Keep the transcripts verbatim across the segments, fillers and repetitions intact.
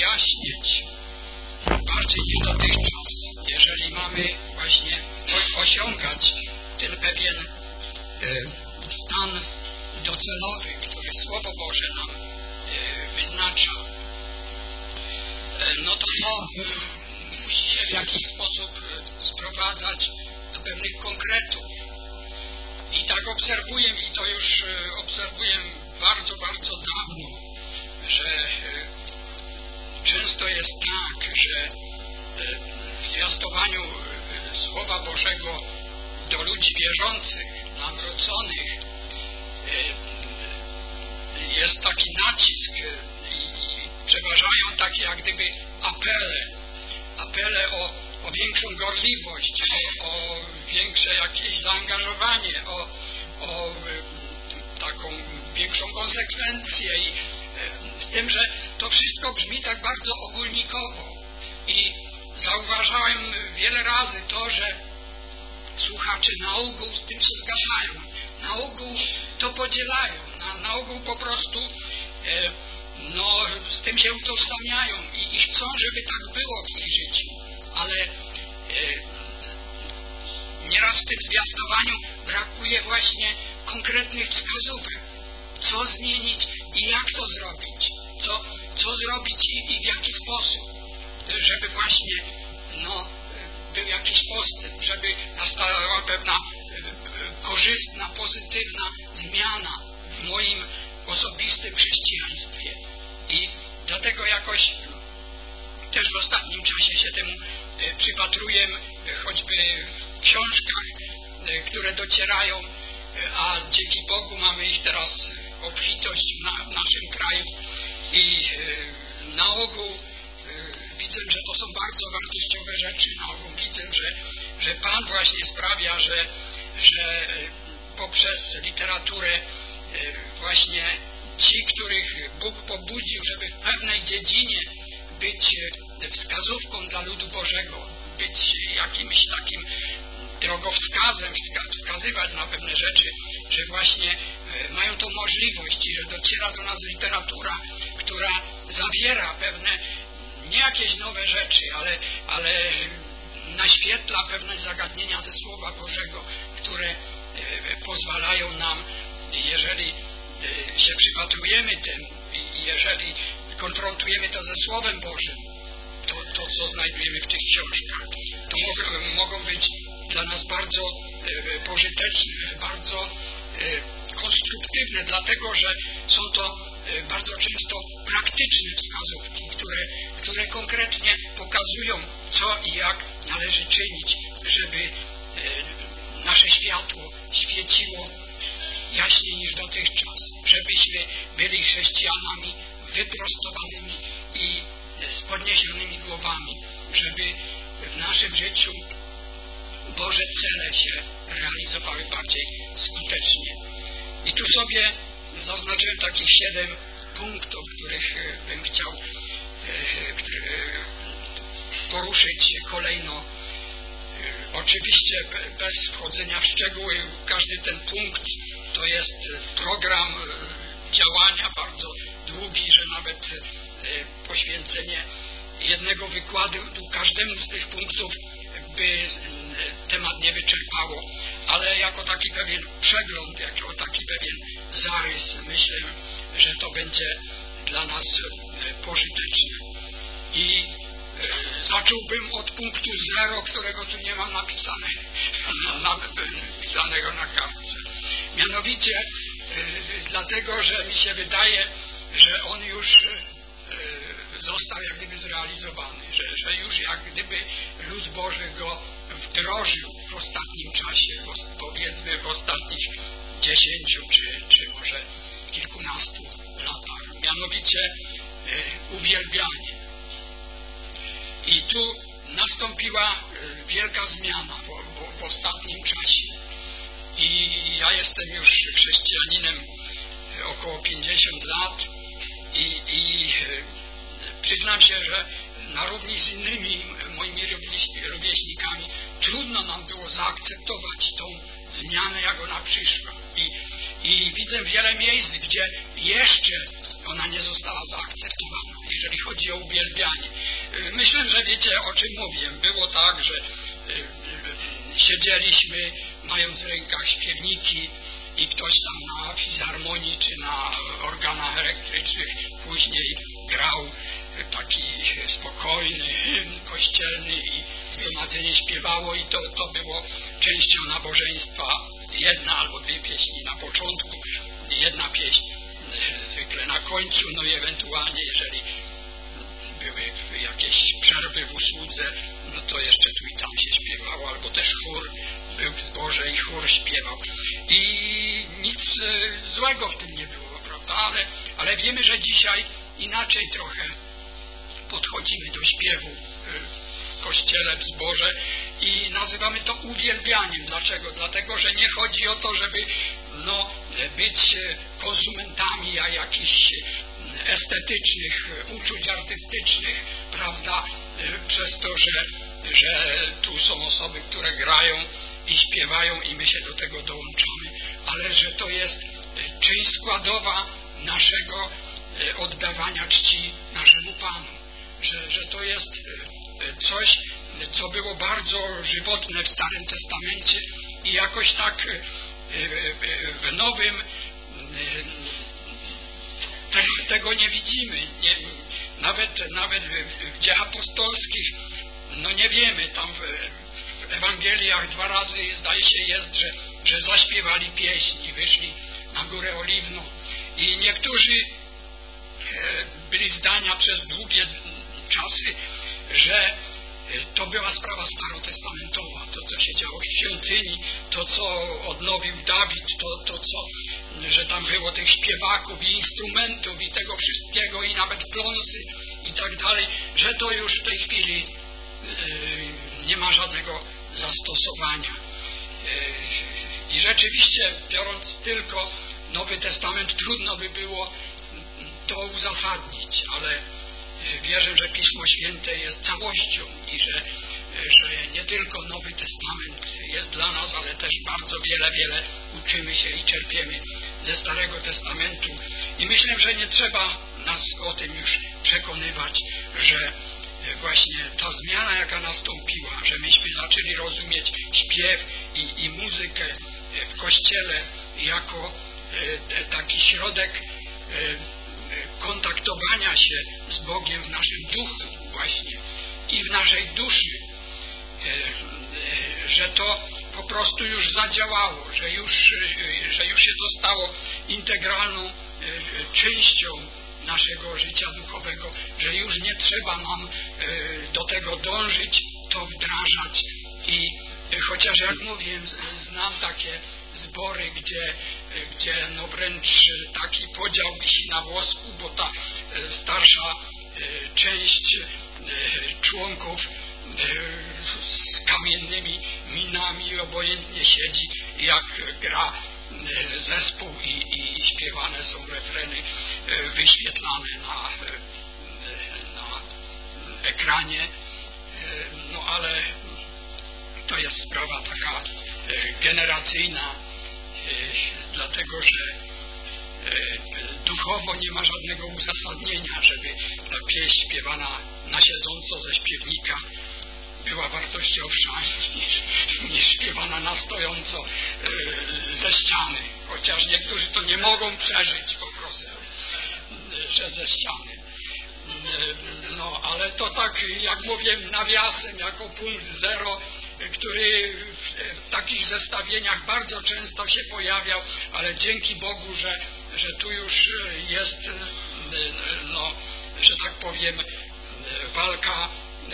wyjaśnić bardziej niż dotychczas, jeżeli mamy właśnie osiągać ten pewien e, stan docelowy, który Słowo Boże nam e, wyznacza, e, no to to e, musi się w jakiś sposób e, sprowadzać do pewnych konkretów. I tak obserwuję, i to już e, obserwuję bardzo, bardzo dawno, że e, często jest tak, że e, w zwiastowaniu e, Słowa Bożego do ludzi wierzących, nawróconych, jest taki nacisk i przeważają takie jak gdyby apele, apele o, o większą gorliwość, o, o większe jakieś zaangażowanie, o, o taką większą konsekwencję i z tym, że to wszystko brzmi tak bardzo ogólnikowo i zauważałem wiele razy to, że słuchacze na ogół z tym się zgadzają, na ogół to podzielają, na, na ogół po prostu e, no, z tym się utożsamiają i, i chcą, żeby tak było w ich życiu, ale e, nieraz w tym zwiastowaniu brakuje właśnie konkretnych wskazówek, co zmienić i jak to zrobić, co, co zrobić i, i w jaki sposób, żeby właśnie no, był jakiś postęp, żeby nastała pewna korzystna, pozytywna zmiana w moim osobistym chrześcijaństwie. I dlatego jakoś też w ostatnim czasie się temu przypatruję, choćby w książkach, które docierają, a dzięki Bogu mamy ich teraz obfitość w, w naszym kraju i na ogół widzę, że to są bardzo wartościowe rzeczy. Na ogół widzę, że, że Pan właśnie sprawia, że, że poprzez literaturę właśnie ci, których Bóg pobudził, żeby w pewnej dziedzinie być wskazówką dla ludu Bożego, być jakimś takim drogowskazem, wskazywać na pewne rzeczy, że właśnie mają tą możliwość i że dociera do nas literatura, która zawiera pewne nie jakieś nowe rzeczy, ale, ale naświetla pewne zagadnienia ze Słowa Bożego, które pozwalają nam, jeżeli się przypatrujemy temu i jeżeli konfrontujemy to ze Słowem Bożym, to, to co znajdujemy w tych książkach, to mogą, mogą być dla nas bardzo e, pożyteczne, bardzo e, konstruktywne, dlatego że są to e, bardzo często praktyczne wskazówki, które, które konkretnie pokazują, co i jak należy czynić, żeby e, nasze światło świeciło jaśniej niż dotychczas, żebyśmy byli chrześcijanami wyprostowanymi i z podniesionymi głowami, żeby w naszym życiu Boże cele się realizowały bardziej skutecznie. I tu sobie zaznaczyłem takich siedem punktów, których bym chciał poruszyć kolejno. Oczywiście bez wchodzenia w szczegóły, każdy ten punkt to jest program działania bardzo długi, że nawet poświęcenie jednego wykładu każdemu z tych punktów by temat nie wyczerpało, ale jako taki pewien przegląd, jako taki pewien zarys, myślę, że to będzie dla nas pożyteczne. I zacząłbym od punktu zero, którego tu nie mam napisane, nawet napisanego na kartce. Mianowicie dlatego, że mi się wydaje, że on już został jak gdyby zrealizowany, że, że już jak gdyby lud Boży go wdrożył w ostatnim czasie, powiedzmy w ostatnich dziesięciu czy, czy może kilkunastu latach. Mianowicie e, uwielbianie. I tu nastąpiła wielka zmiana w, w, w ostatnim czasie. I ja jestem już chrześcijaninem około pięćdziesiąt lat i, i przyznam się, że na równi z innymi moimi rówieśnikami trudno nam było zaakceptować tą zmianę, jak ona przyszła. I, i widzę wiele miejsc, gdzie jeszcze ona nie została zaakceptowana, jeżeli chodzi o uwielbianie. Myślę, że wiecie, o czym mówię. Było tak, że siedzieliśmy, mając w rękach śpiewniki i ktoś tam na fizharmonii czy na organach elektrycznych później grał taki spokojny hymn kościelny i zgromadzenie śpiewało i to, to było częścią nabożeństwa. Jedna albo dwie pieśni na początku, jedna pieśń zwykle na końcu, no i ewentualnie jeżeli były jakieś przerwy w usłudze, no to jeszcze tu i tam się śpiewało, albo też chór był w zborze i chór śpiewał. I nic złego w tym nie było, prawda? Ale, ale wiemy, że dzisiaj inaczej trochę podchodzimy do śpiewu w kościele, w zborze i nazywamy to uwielbianiem. Dlaczego? Dlatego, że nie chodzi o to, żeby no, być konsumentami jakichś estetycznych uczuć artystycznych, prawda, przez to, że, że tu są osoby, które grają i śpiewają i my się do tego dołączamy, ale że to jest część składowa naszego oddawania czci naszemu Panu, że, że to jest coś, co było bardzo żywotne w Starym Testamencie i jakoś tak w Nowym tego, tego nie widzimy. Nie, nawet, nawet w dziejach apostolskich, no nie wiemy, tam w, w Ewangeliach dwa razy zdaje się jest, że, że zaśpiewali pieśń i wyszli na Górę Oliwną. I niektórzy byli zdania przez długie czasy, że to była sprawa starotestamentowa, to co się działo w świątyni, to co odnowił Dawid, to, to co, że tam było tych śpiewaków i instrumentów i tego wszystkiego i nawet pląsy i tak dalej, że to już w tej chwili yy, nie ma żadnego zastosowania. Yy, I rzeczywiście, biorąc tylko Nowy Testament, trudno by było to uzasadnić, ale wierzę, że Pismo Święte jest całością i że, że nie tylko Nowy Testament jest dla nas, ale też bardzo wiele, wiele uczymy się i czerpiemy ze Starego Testamentu. I myślę, że nie trzeba nas o tym już przekonywać, że właśnie ta zmiana, jaka nastąpiła, że myśmy zaczęli rozumieć śpiew i, i muzykę w Kościele jako taki środek kontaktowania się z Bogiem w naszym duchu właśnie i w naszej duszy, że to po prostu już zadziałało, że już, że już się to stało integralną częścią naszego życia duchowego, że już nie trzeba nam do tego dążyć, to wdrażać i chociaż jak mówię, znam takie zbory, gdzie, gdzie no wręcz taki podział wisi na włosku, bo ta starsza część członków z kamiennymi minami obojętnie siedzi, jak gra zespół i, i śpiewane są refreny wyświetlane na, na ekranie, no ale to jest sprawa taka generacyjna, dlatego że duchowo nie ma żadnego uzasadnienia, żeby ta pieśń śpiewana na siedząco ze śpiewnika była wartościowsza niż, niż śpiewana na stojąco ze ściany, chociaż niektórzy to nie mogą przeżyć po prostu, że ze ściany. No, ale to tak, jak mówię, nawiasem, jako punkt zero, który w takich zestawieniach bardzo często się pojawiał, ale dzięki Bogu, że, że tu już jest, no, że tak powiem, walka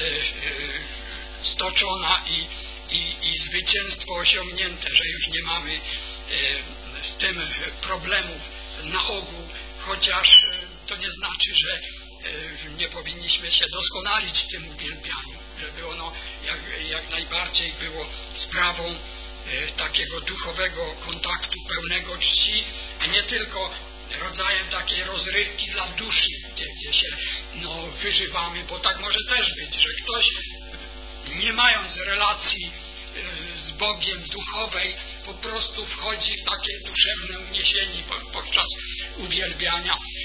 stoczona i, i, i zwycięstwo osiągnięte, że już nie mamy z tym problemów na ogół, chociaż to nie znaczy, że nie powinniśmy się doskonalić w tym uwielbianiu, żeby ono jak, jak najbardziej było sprawą e, takiego duchowego kontaktu, pełnego czci, a nie tylko rodzajem takiej rozrywki dla duszy, gdzie, gdzie się no, wyżywamy, bo tak może też być, że ktoś nie mając relacji e, z Bogiem duchowej po prostu wchodzi w takie duszewne uniesienie podczas uwielbiania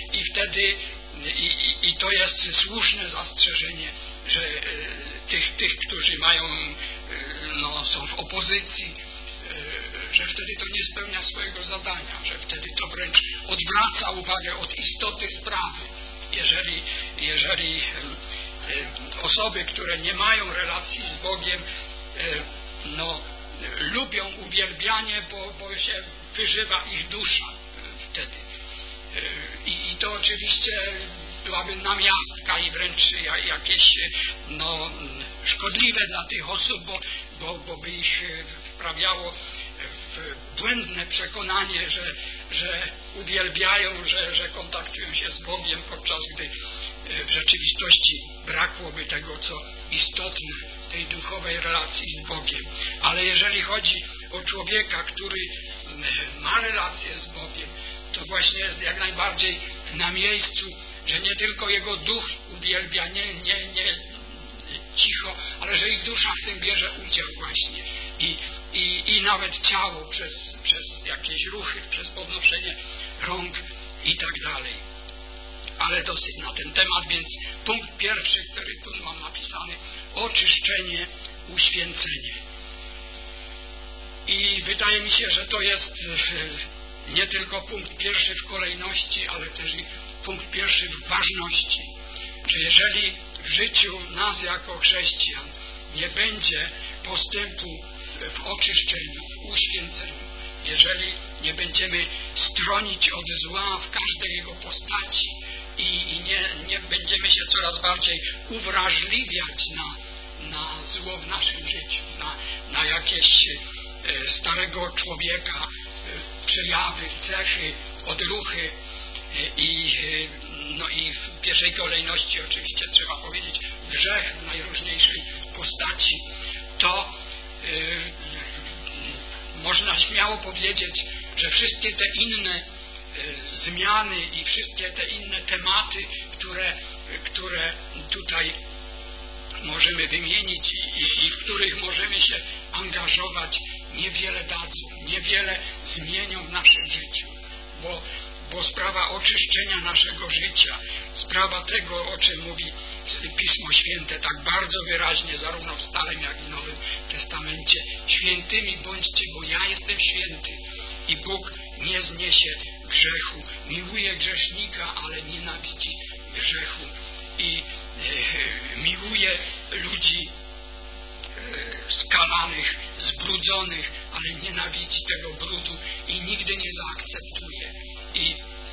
i wtedy i, i, i to jest słuszne zastrzeżenie, że e, tych, tych, którzy mają, e, no, są w opozycji, e, że wtedy to nie spełnia swojego zadania, że wtedy to wręcz odwraca uwagę od istoty sprawy. Jeżeli, jeżeli e, e, osoby, które nie mają relacji z Bogiem, e, no, e, lubią uwielbianie, bo, bo się wyżywa ich dusza e, wtedy. I, I to oczywiście byłaby namiastka i wręcz jakieś no, szkodliwe dla tych osób, bo, bo, bo by ich wprawiało w błędne przekonanie, że, że uwielbiają, że, że kontaktują się z Bogiem, podczas gdy w rzeczywistości brakłoby tego, co istotne, tej duchowej relacji z Bogiem. Ale jeżeli chodzi o człowieka, który ma relację z Bogiem, to właśnie jest jak najbardziej na miejscu, że nie tylko jego duch uwielbia, nie, nie, nie cicho, ale że i dusza w tym bierze udział właśnie. I, i, i nawet ciało przez, przez jakieś ruchy, przez podnoszenie rąk i tak dalej. Ale dosyć na ten temat, więc punkt pierwszy, który tu mam napisany, oczyszczenie, uświęcenie. I wydaje mi się, że to jest nie tylko punkt pierwszy w kolejności, ale też i punkt pierwszy w ważności. Że jeżeli w życiu nas jako chrześcijan nie będzie postępu w oczyszczeniu, w uświęceniu, jeżeli nie będziemy stronić od zła w każdej jego postaci i, i nie, nie będziemy się coraz bardziej uwrażliwiać na, na zło w naszym życiu, na, na jakieś e, starego człowieka, e, przejawy, cechy, odruchy e, i, e, no i w pierwszej kolejności oczywiście trzeba powiedzieć grzech w najróżniejszej postaci, to e, można śmiało powiedzieć, że wszystkie te inne e, zmiany i wszystkie te inne tematy, które, które tutaj możemy wymienić i, i, i w których możemy się angażować, niewiele dadzą, niewiele zmienią w naszym życiu, bo, bo sprawa oczyszczenia naszego życia, sprawa tego, o czym mówi Pismo Święte tak bardzo wyraźnie, zarówno w Starym, jak i Nowym Testamencie, świętymi bądźcie, bo ja jestem święty i Bóg nie zniesie grzechu, miłuje grzesznika, ale nienawidzi grzechu i e, miłuje ludzi e, skalanych, zbrudzonych, ale nienawidzi tego brudu i nigdy nie zaakceptuje. I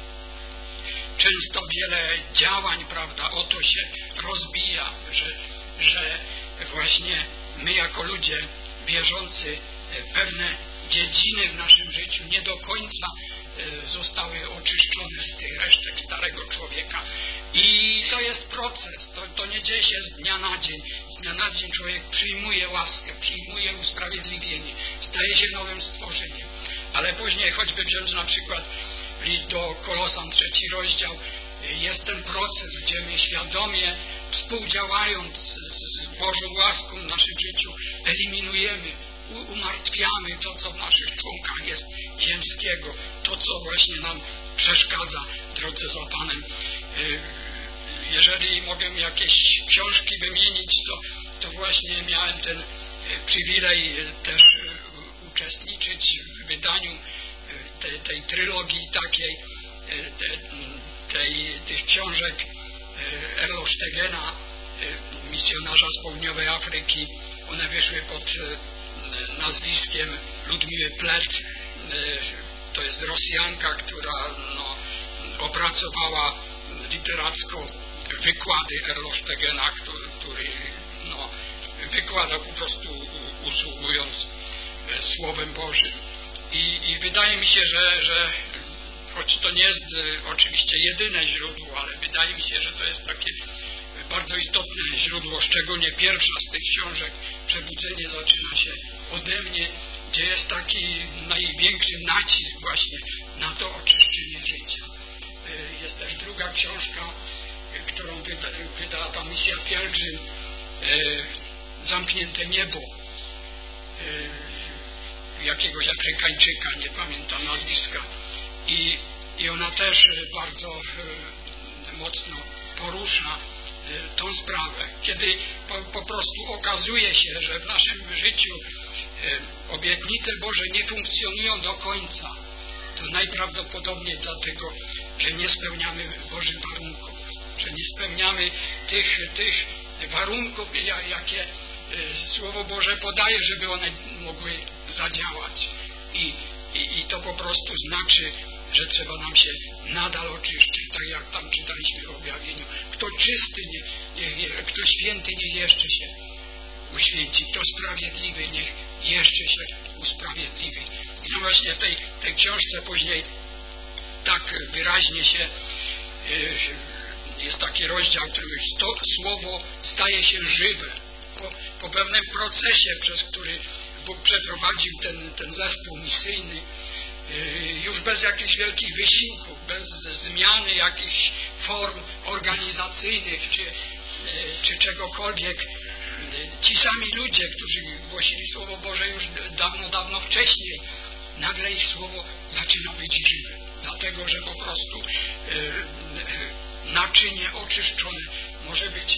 często wiele działań, prawda, o to się rozbija, że, że właśnie my jako ludzie wierzący pewne dziedziny w naszym życiu nie do końca zostały oczyszczone z tych resztek starego człowieka. I to jest proces, to, to nie dzieje się z dnia na dzień. Z dnia na dzień człowiek przyjmuje łaskę, przyjmuje usprawiedliwienie, staje się nowym stworzeniem. Ale później, choćby wziąć na przykład list do Kolosan, trzeci rozdział, jest ten proces, gdzie my świadomie, współdziałając z Bożą łaską w naszym życiu, eliminujemy, umartwiamy to, co w naszych członkach jest ziemskiego, to, co właśnie nam przeszkadza w drodze za Panem. Jeżeli mogę jakieś książki wymienić, to, to właśnie miałem ten przywilej też uczestniczyć w wydaniu tej, tej trylogii takiej, te, tej, tych książek Erlo Stegena, misjonarza z południowej Afryki. One wyszły pod nazwiskiem Ludmiły Plet. To jest Rosjanka, która no, opracowała literacko wykłady Erlo Stegena, który, który no, wykłada po prostu usługując Słowem Bożym. I, i wydaje mi się, że, że choć to nie jest oczywiście jedyne źródło, ale wydaje mi się, że to jest takie bardzo istotne źródło, szczególnie pierwsza z tych książek, Przebudzenie zaczyna się ode mnie, gdzie jest taki największy nacisk właśnie na to oczyszczenie życia. Jest też druga książka, którą wyda, wydała ta misja Pielgrzym, Zamknięte niebo, jakiegoś Afrykańczyka, nie pamiętam nazwiska. I i ona też bardzo mocno porusza tą sprawę. Kiedy po, po prostu okazuje się, że w naszym życiu obietnice Boże nie funkcjonują do końca, to najprawdopodobniej dlatego, że nie spełniamy Bożych warunków, że nie spełniamy tych, tych warunków, jakie Słowo Boże podaje, żeby one mogły zadziałać. I, i, i to po prostu znaczy, że trzeba nam się nadal oczyszczyć, tak jak tam czytaliśmy w objawieniu. Kto czysty, nie, nie, kto święty, niech jeszcze się uświęci. Kto sprawiedliwy, niech jeszcze się usprawiedliwi. I no właśnie w tej, tej książce później tak wyraźnie się jest taki rozdział, który to słowo staje się żywe. Po, po pewnym procesie, przez który Bóg przeprowadził ten, ten zespół misyjny, już bez jakichś wielkich wysiłków, bez zmiany jakichś form organizacyjnych czy, czy czegokolwiek, ci sami ludzie, którzy głosili Słowo Boże już dawno, dawno wcześniej, nagle ich Słowo zaczyna być żywe. Dlatego, że po prostu naczynie oczyszczone może być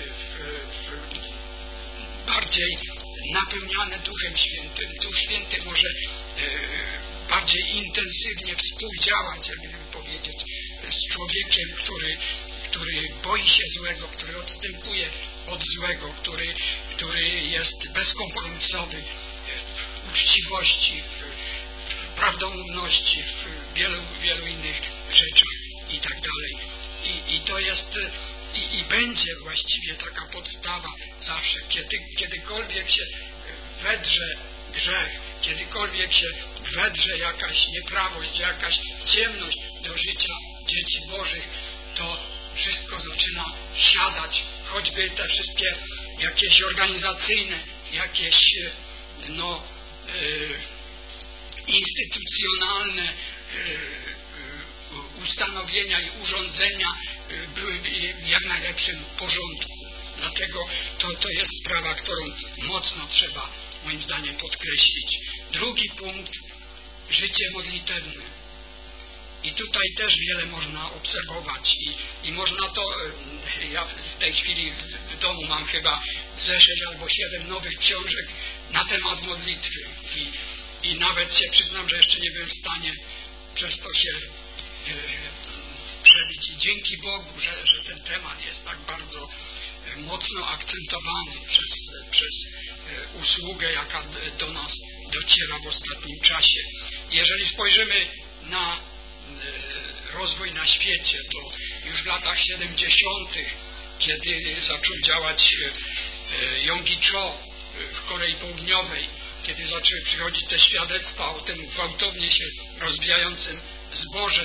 bardziej napełniane Duchem Świętym. Duch Święty może bardziej intensywnie współdziałać, jakby powiedzieć, z człowiekiem, który, który boi się złego, który odstępuje od złego, który, który jest bezkompromisowy w uczciwości, w prawdomówności, w wielu, wielu innych rzeczach i tak dalej. I, i to jest i, i będzie właściwie taka podstawa zawsze, kiedy, kiedykolwiek się wedrze grzech, kiedykolwiek się wedrze jakaś nieprawość, jakaś ciemność do życia dzieci Bożych, to wszystko zaczyna siadać, choćby te wszystkie jakieś organizacyjne, jakieś no, y, instytucjonalne y, ustanowienia i urządzenia były w jak najlepszym porządku. Dlatego to, to jest sprawa, którą mocno trzeba, moim zdaniem, podkreślić. Drugi punkt, życie modlitewne. I tutaj też wiele można obserwować i, i można to, ja w tej chwili w domu mam chyba ze sześć albo siedem nowych książek na temat modlitwy i, i nawet się przyznam, że jeszcze nie byłem w stanie przez to się e, przebić i dzięki Bogu, że, że ten temat jest tak bardzo mocno akcentowany przez, przez usługę, jaka do nas dociera w ostatnim czasie. Jeżeli spojrzymy na rozwój na świecie, to już w latach siedemdziesiątych, kiedy zaczął działać Yonggi Cho w Korei Południowej, kiedy zaczęły przychodzić te świadectwa o tym gwałtownie się rozwijającym zboże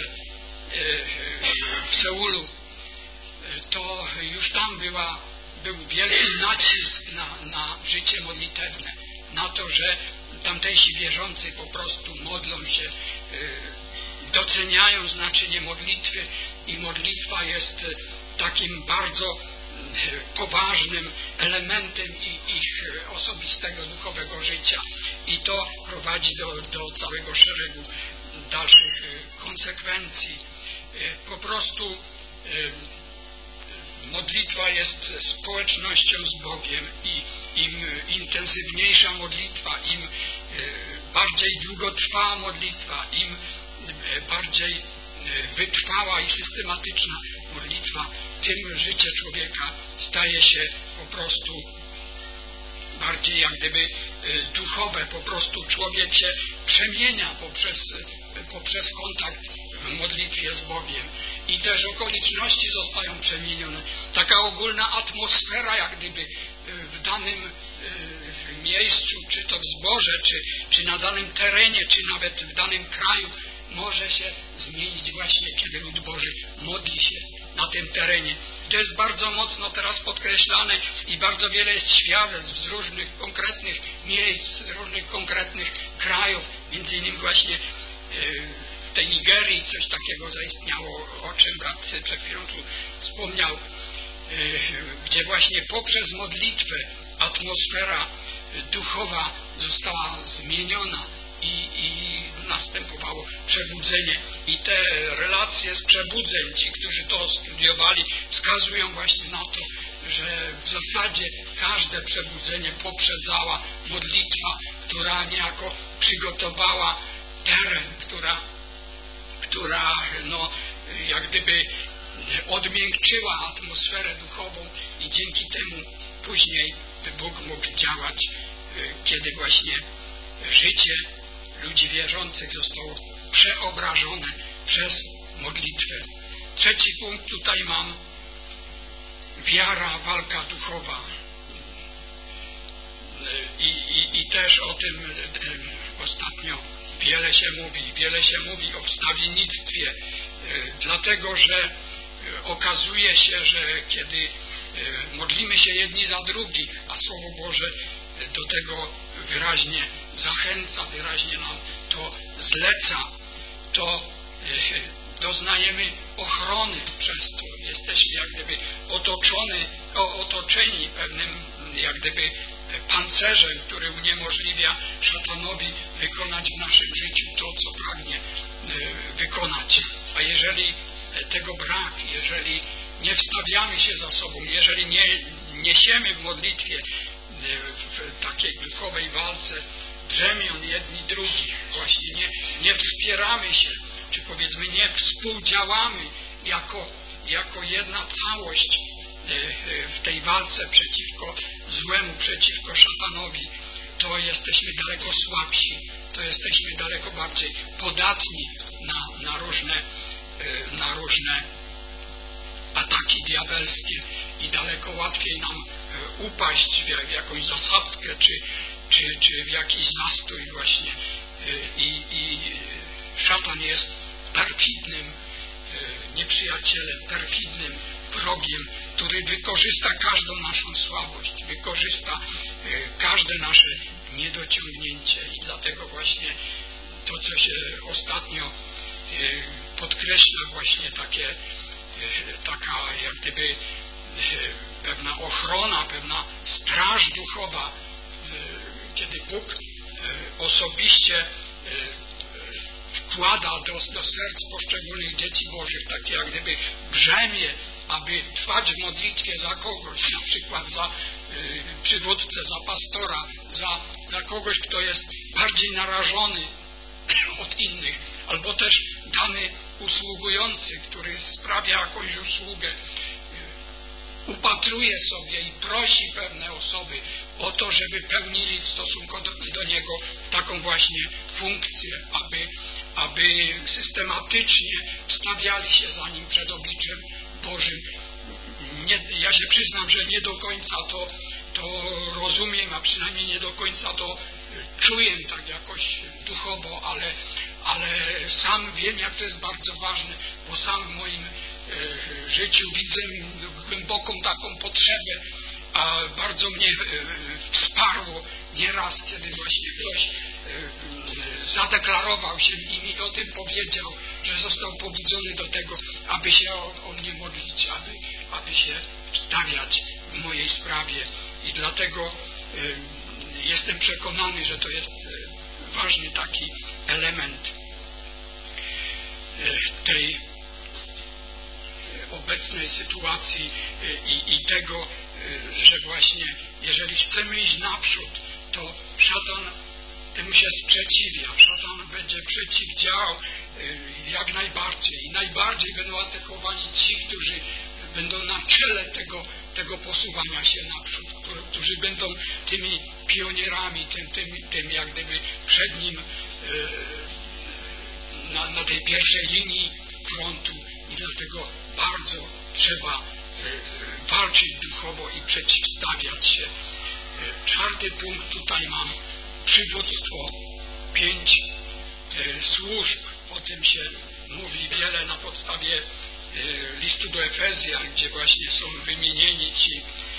w Seulu, to już tam była, był wielki nacisk na, na życie modlitewne, na to, że tamtejsi wierzący po prostu modlą się, doceniają znaczenie modlitwy i modlitwa jest takim bardzo poważnym elementem ich osobistego, duchowego życia i to prowadzi do, do całego szeregu dalszych konsekwencji. Po prostu modlitwa jest społecznością z Bogiem i im intensywniejsza modlitwa, im bardziej długotrwała modlitwa, im bardziej wytrwała i systematyczna modlitwa, tym życie człowieka staje się po prostu bardziej jak gdyby duchowe, po prostu człowiek się przemienia poprzez, poprzez kontakt w modlitwie z Bogiem i też okoliczności zostają przemienione. Taka ogólna atmosfera jak gdyby w danym miejscu, czy to w zborze, czy, czy na danym terenie, czy nawet w danym kraju może się zmienić właśnie, kiedy lud Boży modli się na tym terenie. To jest bardzo mocno teraz podkreślane i bardzo wiele jest świadectw z różnych konkretnych miejsc, z różnych konkretnych krajów, między innymi właśnie w tej Nigerii coś takiego zaistniało, o czym brat przed chwilą tu wspomniał, gdzie właśnie poprzez modlitwę atmosfera duchowa została zmieniona i, i następowało przebudzenie. I te relacje z przebudzeń, ci, którzy to studiowali, wskazują właśnie na to, że w zasadzie każde przebudzenie poprzedzała modlitwa, która niejako przygotowała teren, która, która no, jak gdyby odmiękczyła atmosferę duchową i dzięki temu później Bóg mógł działać, kiedy właśnie życie ludzi wierzących zostało przeobrażone przez modlitwę. Trzeci punkt tutaj mam: wiara, walka duchowa. I, i, i też o tym ostatnio wiele się mówi. Wiele się mówi o wstawiennictwie, dlatego że okazuje się, że kiedy modlimy się jedni za drugich, a Słowo Boże do tego wyraźnie zachęca, wyraźnie nam to zleca, to doznajemy ochrony przez to. Jesteśmy jak gdyby otoczony, otoczeni pewnym jak gdyby pancerzem, który uniemożliwia szatanowi wykonać w naszym życiu to, co pragnie wykonać. A jeżeli tego brak, jeżeli nie wstawiamy się za sobą, jeżeli nie niesiemy w modlitwie, w takiej duchowej walce brzemion jedni drugich, właśnie nie, nie wspieramy się, czy powiedzmy nie współdziałamy jako, jako jedna całość w tej walce przeciwko złemu, przeciwko szatanowi, to jesteśmy daleko słabsi, to jesteśmy daleko bardziej podatni na, na różne na różne ataki diabelskie i daleko łatwiej nam upaść w jakąś zasadzkę czy, czy, czy w jakiś zastój właśnie. I, i szatan jest perfidnym nieprzyjacielem, perfidnym wrogiem, który wykorzysta każdą naszą słabość, wykorzysta każde nasze niedociągnięcie i dlatego właśnie to, co się ostatnio podkreśla, właśnie takie, taka jak gdyby pewna ochrona, pewna straż duchowa, kiedy Bóg osobiście wkłada do, do serc poszczególnych dzieci Bożych takie jak gdyby brzemię, aby trwać w modlitwie za kogoś, na przykład za y, przywódcę, za pastora, za, za kogoś, kto jest bardziej narażony od innych, albo też dany usługujący, który sprawia jakąś usługę, upatruje sobie i prosi pewne osoby o to, żeby pełnili w stosunku do, do niego taką właśnie funkcję, aby, aby systematycznie wstawiali się za nim przed obliczem Bożym. Nie, ja się przyznam, że nie do końca to, to rozumiem, a przynajmniej nie do końca to czuję tak jakoś duchowo, ale, ale sam wiem, jak to jest bardzo ważne, bo sam w moim e, życiu widzę głęboką taką potrzebę, a bardzo mnie e, wsparło nieraz, kiedy właśnie ktoś e, zadeklarował się i mi o tym powiedział, że został pobudzony do tego, aby się o, o mnie modlić, aby, aby się wstawiać w mojej sprawie. I dlatego e, jestem przekonany, że to jest ważny taki element tej obecnej sytuacji i, i tego, że właśnie jeżeli chcemy iść naprzód, to szatan temu się sprzeciwia. Szatan będzie przeciwdziałał jak najbardziej i najbardziej będą atakowani ci, którzy będą na czele tego, tego posuwania się naprzód, którzy będą tymi pionierami, tym, tym, tym jak gdyby przed nim na, na tej pierwszej linii frontu i dlatego bardzo trzeba walczyć duchowo i przeciwstawiać się. Czwarty punkt tutaj mam przywództwo, pięć służb, o tym się mówi wiele na podstawie listu do Efezjan, gdzie właśnie są wymienieni ci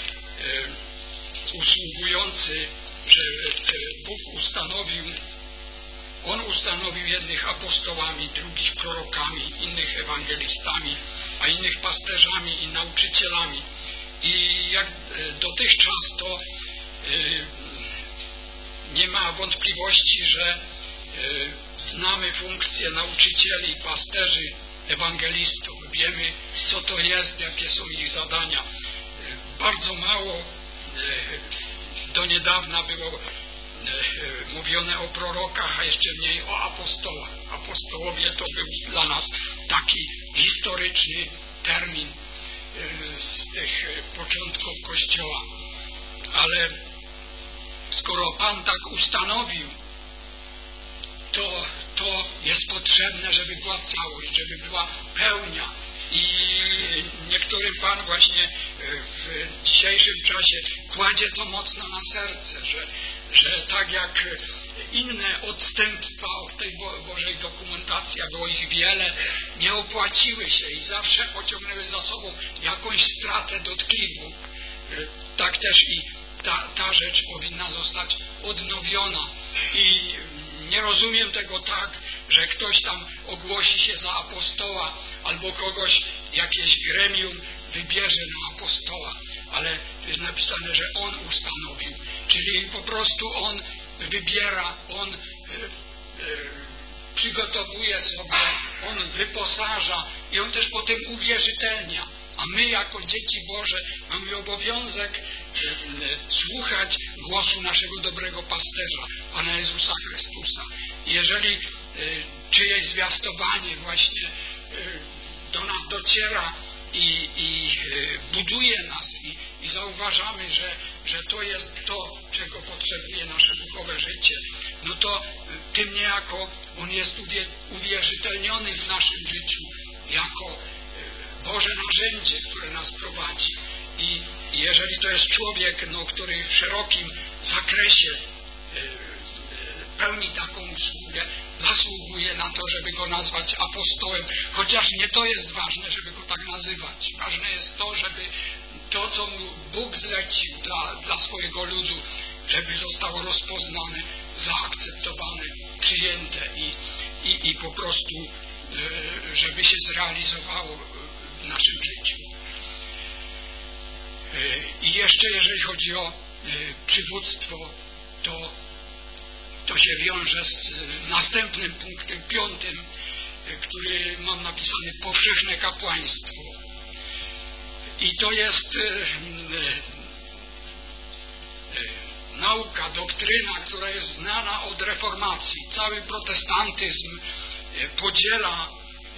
usługujący, że Bóg ustanowił, On ustanowił jednych apostołami, drugich prorokami, innych ewangelistami, a innych pasterzami i nauczycielami. I jak dotychczas to nie ma wątpliwości, że z znamy funkcję nauczycieli, pasterzy, ewangelistów. Wiemy, co to jest, jakie są ich zadania. Bardzo mało do niedawna było mówione o prorokach, a jeszcze mniej o apostołach. Apostołowie to był dla nas taki historyczny termin z tych początków Kościoła. Ale skoro Pan tak ustanowił, to, to jest potrzebne, żeby była całość, żeby była pełnia. I niektórym Pan właśnie w dzisiejszym czasie kładzie to mocno na serce, że, że tak jak inne odstępstwa od tej Bo Bożej dokumentacji, a było ich wiele, nie opłaciły się i zawsze pociągnęły za sobą jakąś stratę dotkliwą, tak też i ta, ta rzecz powinna zostać odnowiona. I nie rozumiem tego tak, że ktoś tam ogłosi się za apostoła albo kogoś, jakieś gremium wybierze na apostoła, ale tu jest napisane, że on ustanowił, czyli po prostu on wybiera, on y, y, przygotowuje sobie, on wyposaża i on też potem uwierzytelnia. A my jako dzieci Boże mamy obowiązek słuchać głosu naszego dobrego pasterza, Pana Jezusa Chrystusa. Jeżeli czyjeś zwiastowanie właśnie do nas dociera i, i buduje nas i, i zauważamy, że, że to jest to, czego potrzebuje nasze duchowe życie, no to tym niejako on jest uwierzytelniony w naszym życiu jako Boże narzędzie, które nas prowadzi. I jeżeli to jest człowiek, no, który w szerokim zakresie y, y, pełni taką usługę, zasługuje na to, żeby go nazwać apostołem, chociaż nie to jest ważne, żeby go tak nazywać. Ważne jest to, żeby to, co mu Bóg zlecił dla, dla swojego ludu, żeby zostało rozpoznane, zaakceptowane, przyjęte i, i, i po prostu, y, żeby się zrealizowało w naszym życiu. I jeszcze jeżeli chodzi o przywództwo, to, to się wiąże z następnym punktem, piątym, który mam napisany, powszechne kapłaństwo. I to jest nauka, doktryna, która jest znana od reformacji. Cały protestantyzm podziela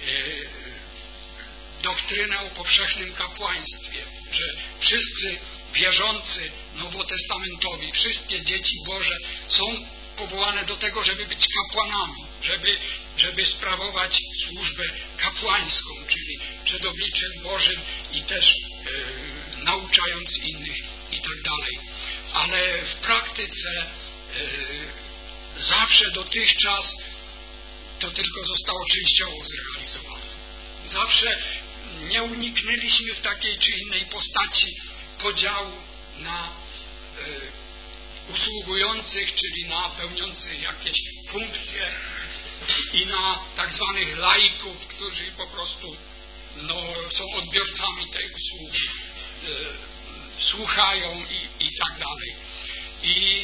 doktrynę o powszechnym kapłaństwie, że wszyscy wierzący nowotestamentowi, wszystkie dzieci Boże są powołane do tego, żeby być kapłanami, żeby, żeby sprawować służbę kapłańską, czyli przed obliczem Bożym i też e, nauczając innych i tak dalej. Ale w praktyce e, zawsze dotychczas to tylko zostało częściowo zrealizowane. Zawsze nie uniknęliśmy w takiej czy innej postaci podziału na e, usługujących, czyli na pełniących jakieś funkcje i na tak zwanych laików, którzy po prostu no, są odbiorcami tej usługi, e, słuchają i, i tak dalej. I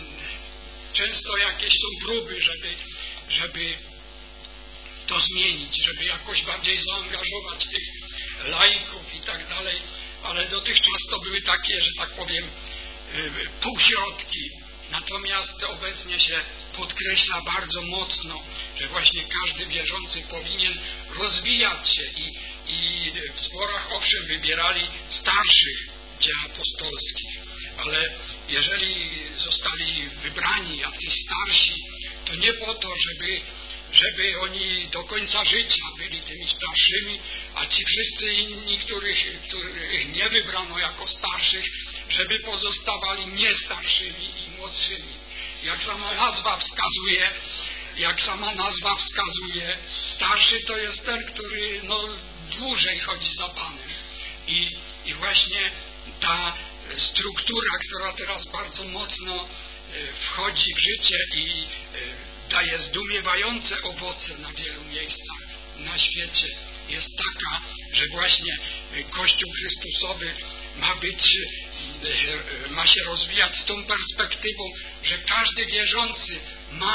często jakieś są próby, żeby, żeby to zmienić, żeby jakoś bardziej zaangażować tych laików i tak dalej, ale dotychczas to były takie, że tak powiem, półśrodki. Natomiast obecnie się podkreśla bardzo mocno, że właśnie każdy wierzący powinien rozwijać się i, i w zborach owszem wybierali starszych dzieł apostolskich, ale jeżeli zostali wybrani jacyś starsi, to nie po to, żeby żeby oni do końca życia byli tymi starszymi, a ci wszyscy inni, których, których nie wybrano jako starszych, żeby pozostawali nie starszymi i młodszymi. Jak sama nazwa wskazuje, jak sama nazwa wskazuje, starszy to jest ten, który no, dłużej chodzi za Panem. I, i właśnie ta struktura, która teraz bardzo mocno wchodzi w życie i daje zdumiewające owoce na wielu miejscach na świecie, jest taka, że właśnie Kościół Chrystusowy ma być, ma się rozwijać z tą perspektywą, że każdy wierzący ma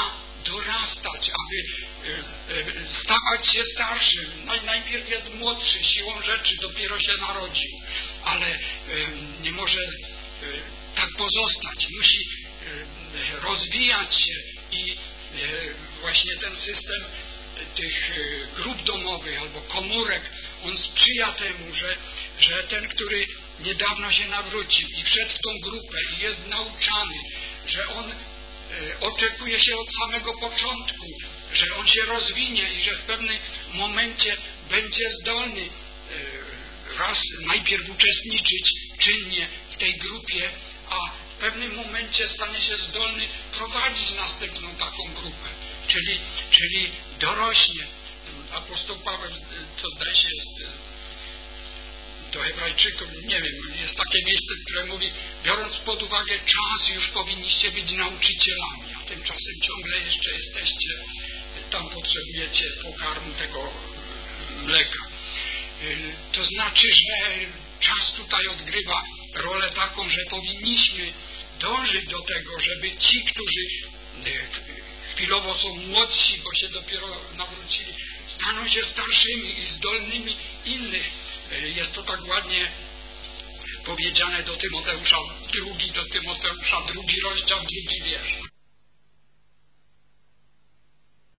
dorastać, aby stawać się starszym. Najpierw jest młodszy, siłą rzeczy dopiero się narodził, ale nie może tak pozostać. Musi rozwijać się i właśnie ten system tych grup domowych albo komórek, on sprzyja temu, że, że ten, który niedawno się nawrócił i wszedł w tą grupę i jest nauczany, że on oczekuje się od samego początku, że on się rozwinie i że w pewnym momencie będzie zdolny raz najpierw uczestniczyć czynnie w tej grupie, a w pewnym momencie stanie się zdolny prowadzić następną taką grupę, czyli, czyli dorośnie. Apostoł Paweł, to zdaje się jest do Hebrajczyków, nie wiem, jest takie miejsce, które mówi, biorąc pod uwagę czas, już powinniście być nauczycielami, a tymczasem ciągle jeszcze jesteście, tam potrzebujecie pokarmu tego mleka. To znaczy, że czas tutaj odgrywa rolę taką, że powinniśmy dążyć do tego, żeby ci, którzy chwilowo są młodsi, bo się dopiero nawrócili, staną się starszymi i zdolnymi innych. Jest to tak ładnie powiedziane do Tymoteusza drugi, do Tymoteusza drugi rozdział, drugi wiersz.